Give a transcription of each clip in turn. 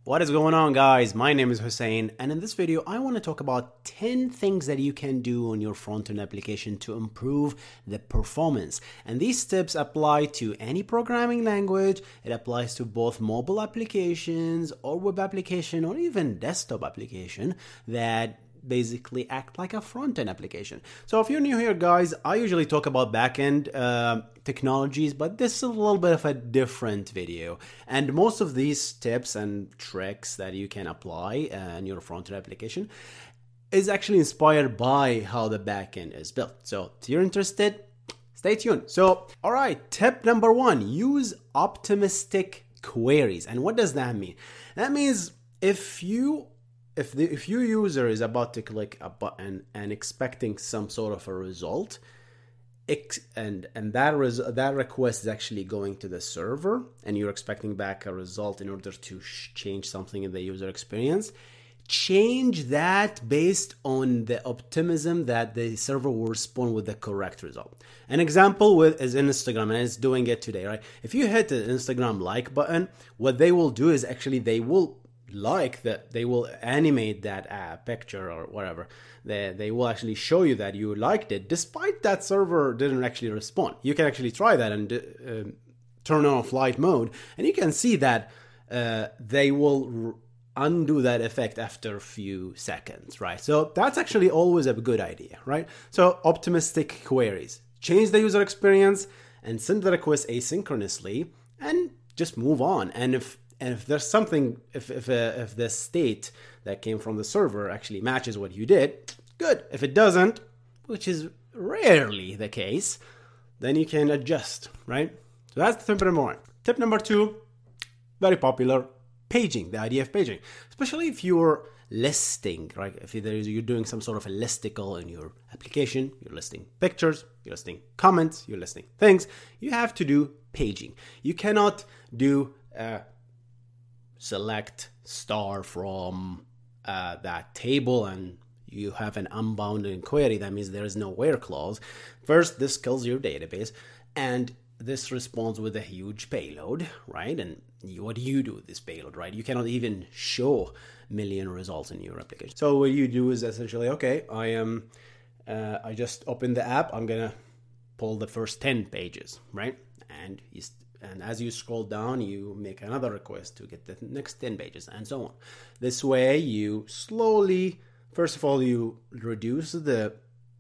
What is going on, guys? My name is Hussein, and in this video I want to talk about 10 things that you can do on your front-end application to improve the performance. And these tips apply to any programming language. It applies to both mobile applications or web application or even desktop application that basically act like a front-end application. So if you're new here, guys, I usually talk about back-end technologies, but this is a little bit of a different video. And most of these tips and tricks that you can apply in your front-end application is actually inspired by how the back-end is built. So if you're interested, stay tuned. So, all right, tip number 1, use optimistic queries. And what does that mean? That means if your user is about to click a button and expecting some sort of a result, and that request is actually going to the server, and you're expecting back a result in order to change something in the user experience, change that based on the optimism that the server will respond with the correct result. An example is Instagram, and it's doing it today, right? If you hit the Instagram like button, what they will do is actually they will animate that picture or whatever. They will actually show you that you liked it, despite that server didn't actually respond. You can actually try that and turn on flight mode, and you can see that they will undo that effect after a few seconds, right? So that's actually always a good idea, right? So optimistic queries, change the user experience and send the request asynchronously and just move on. And if there's something, if the state that came from the server actually matches what you did, good. If it doesn't, which is rarely the case, then you can adjust, right? So that's tip number 1. Tip number 2, very popular, paging, the idea of paging. Especially if you're listing, right? If you're doing some sort of a listicle in your application, you're listing pictures, you're listing comments, you're listing things, you have to do paging. You cannot do select star from that table and you have an unbounded query. That means there is no where clause. First, this kills your database, and this responds with a huge payload, right? And what do you do with this payload, right? You cannot even show million results in your application. So what you do is essentially, okay, I just open the app, I'm gonna pull the first 10 pages, right? And as you scroll down, you make another request to get the next 10 pages and so on. This way, you slowly, first of all, you reduce the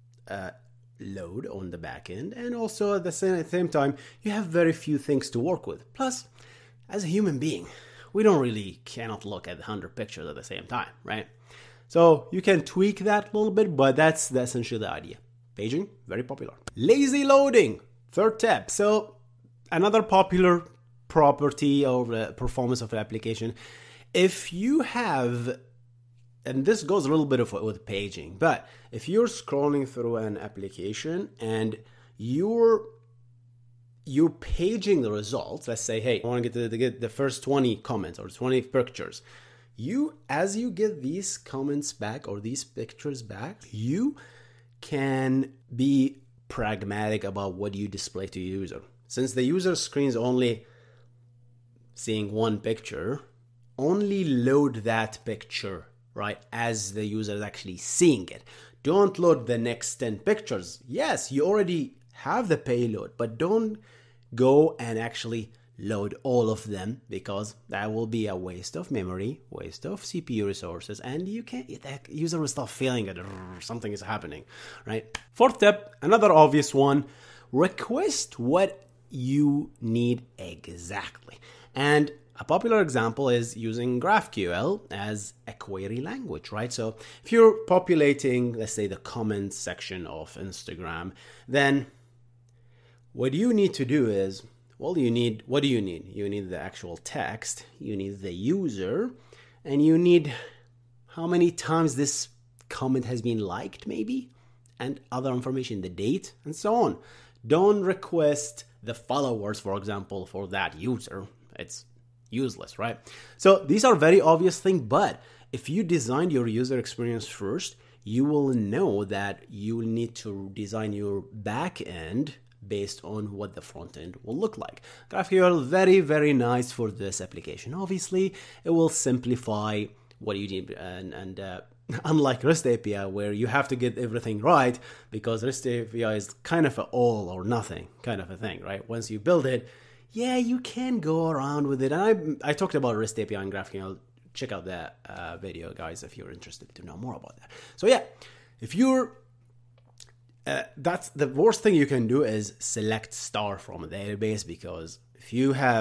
load on the back end, and also at the same time, you have very few things to work with. Plus, as a human being, we cannot look at 100 pictures at the same time, right? So you can tweak that a little bit, but that's essentially the idea. Paging, very popular. Lazy loading, third tip. So another popular property of the performance of an application, if you have, and this goes a little bit with paging, but if you're scrolling through an application and you're paging the results, let's say, hey, I want to get the first 20 comments or 20 pictures. As you get these comments back or these pictures back, you can be pragmatic about what you display to your user. Since the user screen is only seeing one picture, only load that picture, right, as the user is actually seeing it. Don't load the next 10 pictures. Yes, you already have the payload, but don't go and actually load all of them, because that will be a waste of memory, waste of CPU resources, and the user will start feeling it, something is happening, right? Fourth tip, another obvious one, request what you need exactly. And a popular example is using GraphQL as a query language, right? So if you're populating, let's say, the comments section of Instagram, then what you need to do is, what do you need? You need the actual text, you need the user, and you need how many times this comment has been liked, maybe, and other information, the date, and so on. Don't request the followers, for example, for that user. It's useless, right? So these are very obvious things, but if you design your user experience first, you will know that you need to design your back end based on what the front end will look like. GraphQL, very, very nice for this application. Obviously, it will simplify what you need, and unlike REST API, where you have to get everything right, because REST API is kind of an all or nothing kind of a thing, right? Once you build it, yeah, you can go around with it. And I talked about REST API and GraphQL. Check out that video, guys, if you're interested to know more about that. So yeah, if you're that's the worst thing you can do is select star from a database, because if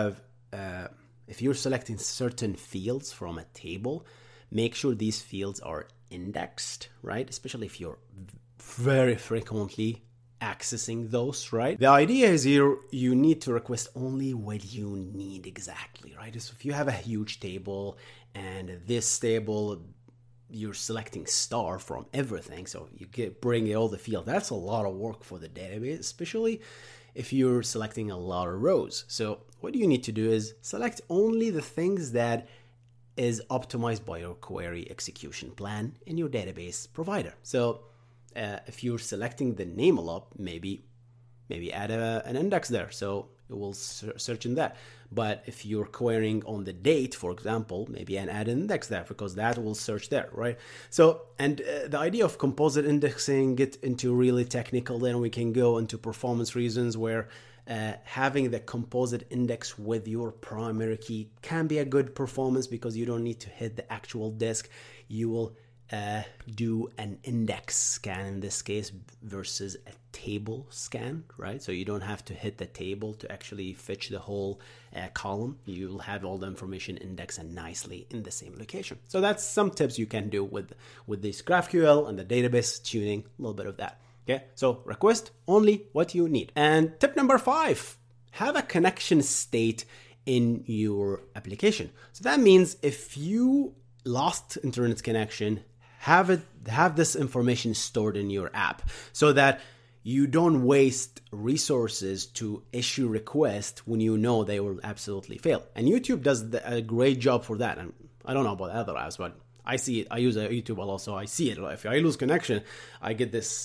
you're selecting certain fields from a table, make sure these fields are indexed, right? Especially if you're very frequently accessing those, right? The idea is you need to request only what you need exactly, right? So if you have a huge table and this table, you're selecting star from everything, so you bring all the field. That's a lot of work for the database, especially if you're selecting a lot of rows. So what you need to do is select only the things that is optimized by your query execution plan in your database provider. So if you're selecting the name a lot, maybe add an index there, so it will search in that. But if you're querying on the date, for example, maybe add an index there, because that will search there, right? So, and the idea of composite indexing, get into really technical, then we can go into performance reasons, where having the composite index with your primary key can be a good performance, because you don't need to hit the actual disk. You will do an index scan in this case versus a table scan, right? So you don't have to hit the table to actually fetch the whole column. You'll have all the information indexed and nicely in the same location. So that's some tips you can do with this GraphQL and the database tuning, a little bit of that. Okay, so request only what you need. And tip number 5, have a connection state in your application. So that means if you lost internet connection, have this information stored in your app, so that you don't waste resources to issue requests when you know they will absolutely fail. And YouTube does a great job for that. And I don't know about other apps, but I see it. I use YouTube a lot, so I see it. If I lose connection, I get this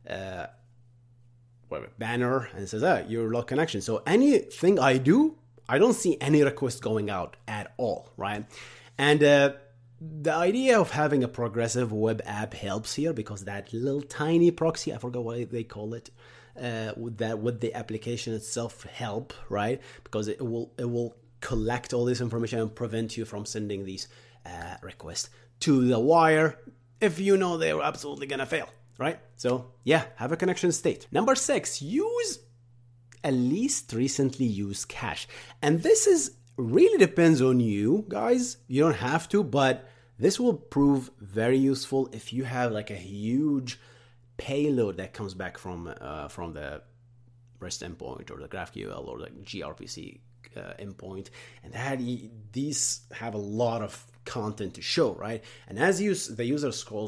banner and it says, you're lost connection. So anything I do, I don't see any request going out at all, right? And the idea of having a progressive web app helps here, because that little tiny proxy, I forgot what they call it, with the application itself help, right? Because it will collect all this information and prevent you from sending these requests to the wire if you know they're absolutely gonna fail, right? So yeah, have a connection state. Number 6, use at least recently used cache. And this is really depends on you guys. You don't have to, but this will prove very useful if you have like a huge payload that comes back from the REST endpoint or the GraphQL or the gRPC endpoint, and these have a lot of content to show, right? And as the user scroll,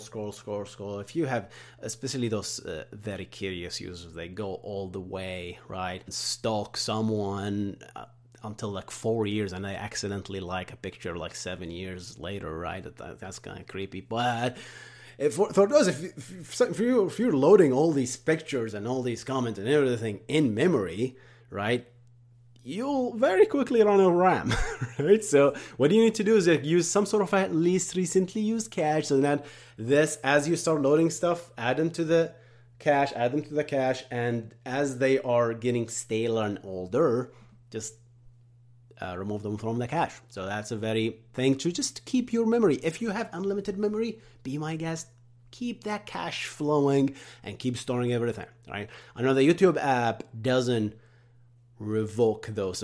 if you have especially those very curious users, they go all the way, right, stalk someone until like 4 years, and I accidentally like a picture like 7 years later, right? That's kind of creepy. But for those, if you're loading all these pictures and all these comments and everything in memory, right, you'll very quickly run out of RAM, right? So what you need to do is use some sort of at least recently used cache, so that as you start loading stuff, add them to the cache, and as they are getting staler and older, just remove them from the cache. So that's a very thing to just keep your memory. If you have unlimited memory, be my guest, keep that cache flowing and keep storing everything, right? I know the YouTube app doesn't revoke those,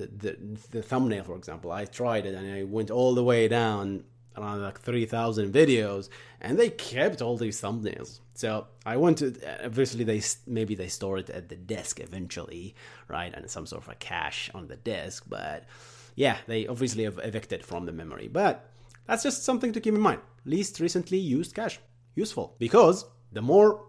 the thumbnail, for example. I tried it and I went all the way down around like 3,000 videos, and they kept all these thumbnails. So I went to, obviously they store it at the disk eventually, right, and some sort of a cache on the disk, but yeah, they obviously have evicted from the memory. But that's just something to keep in mind. Least recently used cache, useful, because the more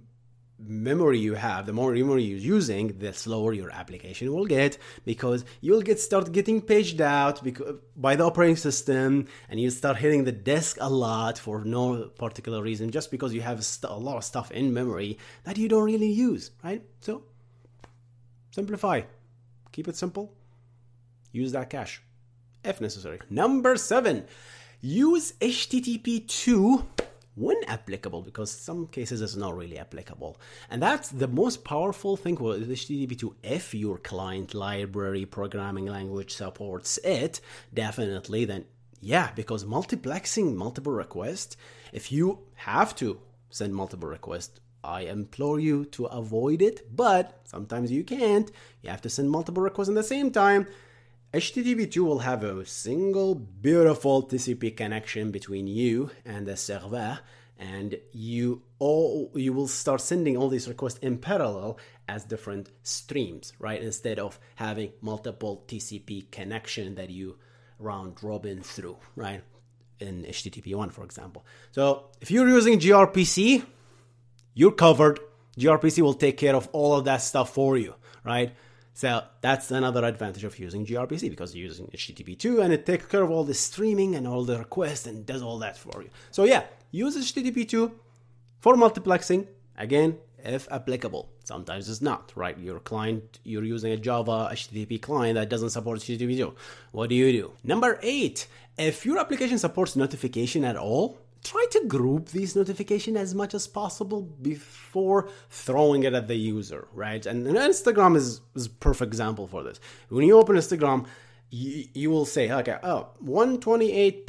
memory you have, the more memory you're using, the slower your application will get, because you'll start getting paged out by the operating system, and you'll start hitting the disk a lot for no particular reason, just because you have a lot of stuff in memory that you don't really use, right? So simplify. Keep it simple. Use that cache if necessary. Number 7, use HTTP2 when applicable, because some cases it's not really applicable. And that's the most powerful thing with HTTP2. If your client library programming language supports it, definitely, then yeah, because multiplexing multiple requests, if you have to send multiple requests, I implore you to avoid it, but sometimes you can't. You have to send multiple requests at the same time. HTTP2 will have a single beautiful TCP connection between you and the server, and you will start sending all these requests in parallel as different streams, right? Instead of having multiple TCP connection that you round robin through, right? In HTTP1, for example. So if you're using gRPC, you're covered. gRPC will take care of all of that stuff for you, right? So that's another advantage of using gRPC, because you're using HTTP2 and it takes care of all the streaming and all the requests and does all that for you. So yeah, use HTTP2 for multiplexing, again, if applicable. Sometimes it's not, right? Your client, you're using a Java HTTP client that doesn't support HTTP2. What do you do? Number 8, if your application supports notification at all, try to group these notifications as much as possible before throwing it at the user, right? And Instagram is a perfect example for this. When you open Instagram, you will say, okay, 128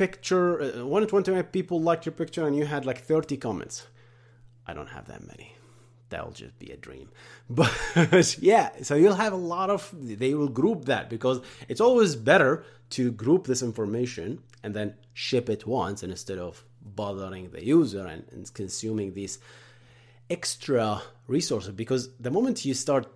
people liked your picture and you had like 30 comments. I don't have that many. That'll just be a dream. But yeah, so you'll have they will group that, because it's always better to group this information and then ship it once instead of bothering the user and consuming these extra resources. Because the moment you start,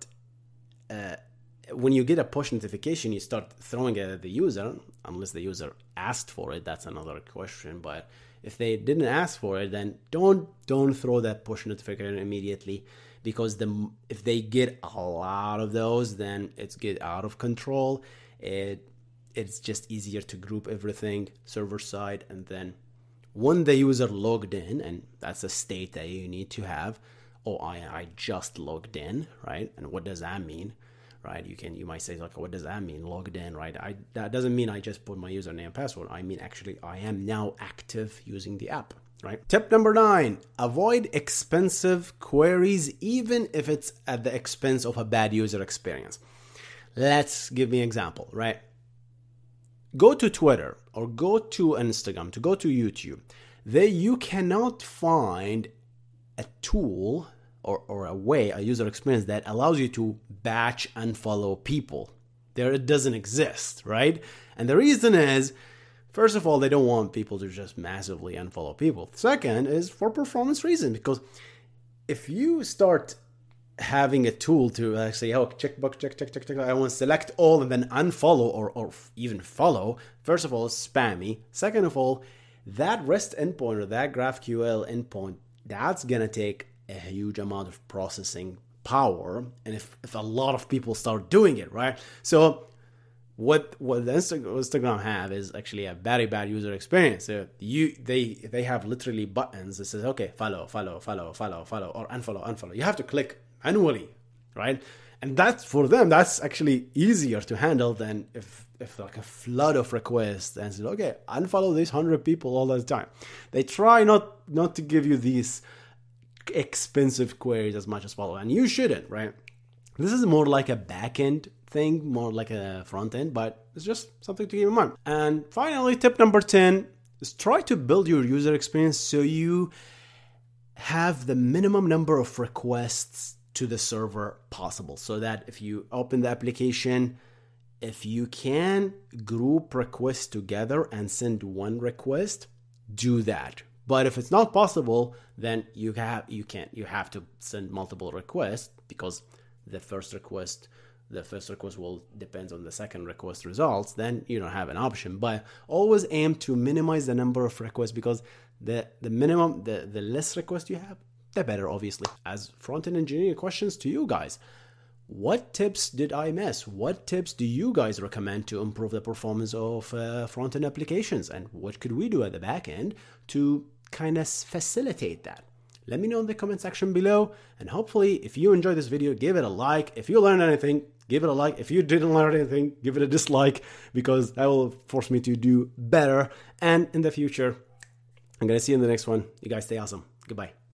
when you get a push notification, you start throwing it at the user, unless the user asked for it. That's another question. But if they didn't ask for it, then don't throw that push notification immediately, because if they get a lot of those, then it's get out of control. It's just easier to group everything server side, and then when the user logged in, and that's a state that you need to have. Oh, I just logged in, right? And what does that mean, right? You might say, like, what does that mean, logged in, right? That doesn't mean I just put my username and password. I mean, actually, I am now active using the app, right? Tip number 9, avoid expensive queries, even if it's at the expense of a bad user experience. Let's give me an example, right? Go to Twitter or go to Instagram, go to YouTube. There you cannot find a tool or a user experience that allows you to batch unfollow people. There, it doesn't exist, right? And the reason is, first of all, they don't want people to just massively unfollow people. Second is for performance reasons, because if you start having a tool to say, oh, checkbox, check, I want to select all and then unfollow or even follow, first of all, it's spammy. Second of all, that REST endpoint or that GraphQL endpoint, that's going to take a huge amount of processing power. And if a lot of people start doing it, right? So what the Instagram have is actually a very bad user experience. So they have literally buttons that says, okay, follow, or unfollow. You have to click manually, right? And that's, for them, that's actually easier to handle than if like a flood of requests and say, okay, unfollow these 100 people all the time. They try not to give you these expensive queries as much as possible, and you shouldn't, right? This is more like a back-end thing, more like a front end, but it's just something to keep in mind. And finally, tip number 10 is try to build your user experience so you have the minimum number of requests to the server possible, so that if you open the application, if you can group requests together and send one request, do that. But if it's not possible, then you have to send multiple requests, because the first request will depend on the second request results. Then you don't have an option. But always aim to minimize the number of requests, because the less requests you have, the better, obviously. As front-end engineering questions to you guys, what tips did I miss? What tips do you guys recommend to improve the performance of front-end applications? And what could we do at the back end to kind of facilitate that? Let me know in the comment section below. And hopefully, if you enjoyed this video, give it a like. If you learned anything, Give it a like. If you didn't learn anything, give it a dislike, because that will force me to do better. And in the future, I'm going to see you in the next one. You guys stay awesome. Goodbye.